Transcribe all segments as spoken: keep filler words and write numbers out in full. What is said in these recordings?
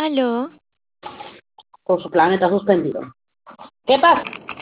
Aló, Con su planeta suspendido. ¿Qué pasa?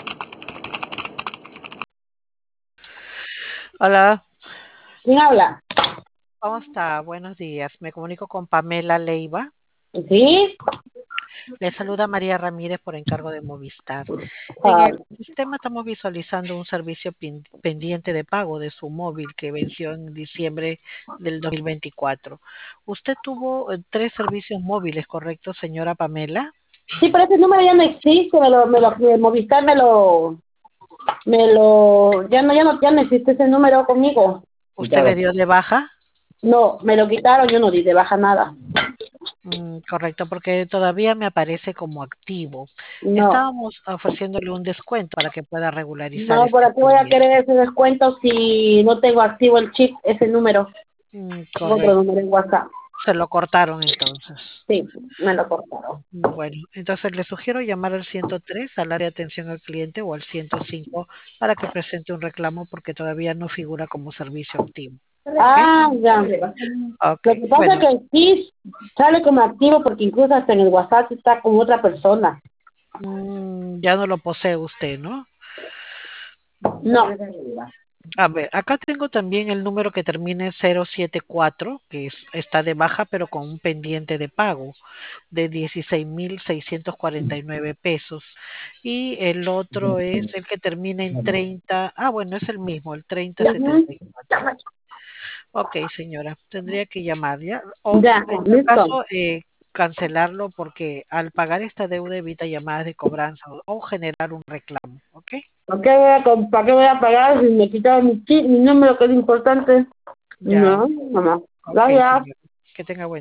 Hola, ¿Quién habla? ¿cómo está? Buenos días. Me comunico con Pamela Leiva. ¿Sí? Le saluda María Ramírez por encargo de Movistar. En Ah, el sistema estamos visualizando un servicio pin- pendiente de pago de su móvil que venció en diciembre del dos mil veinticuatro. Usted tuvo eh, tres servicios móviles, ¿correcto, señora Pamela? sí, pero ese número ya no existe. Me lo, me lo, me- Movistar me lo, me lo, ya no, ya no, ya no existe ese número conmigo. ¿Usted le dio de baja? No, me lo quitaron, yo no di de baja nada. Mm, correcto, porque todavía me aparece como activo. No, Estábamos ofreciéndole un descuento para que pueda regularizar no, ¿por este qué voy a pendiente. querer ese descuento si no tengo activo el chip, ese número? Mm, Otro correcto. número en WhatsApp. Se lo cortaron entonces. Sí, me lo cortaron. Bueno, entonces le sugiero llamar al ciento tres, al área de atención al cliente, o al ciento cinco para que presente un reclamo porque todavía no figura como servicio activo. ¿Ok? Ah, ya. Ok, Lo que pasa es bueno, que sí sale como activo porque incluso hasta en el WhatsApp está con otra persona. mm, ya no lo posee usted, ¿no? No. A ver, acá tengo también el número que termina en cero siete cuatro, que es- está de baja, pero con un pendiente de pago de dieciséis mil seiscientos cuarenta y nueve pesos. Y el otro es el que termina en treinta. Ah, bueno, es el mismo, el treinta Ujú. setenta y cuatro. Ok, señora, tendría que llamar ya. O Ya, en todo listo. caso, eh, cancelarlo porque al pagar esta deuda evita llamadas de cobranza o, o generar un reclamo. ¿Ok? ¿Para qué voy a, com- para qué voy a pagar si me quitaron mi, chi- mi número que es importante? Ya. No, mamá. Ok, Gracias. señora. Que tenga buen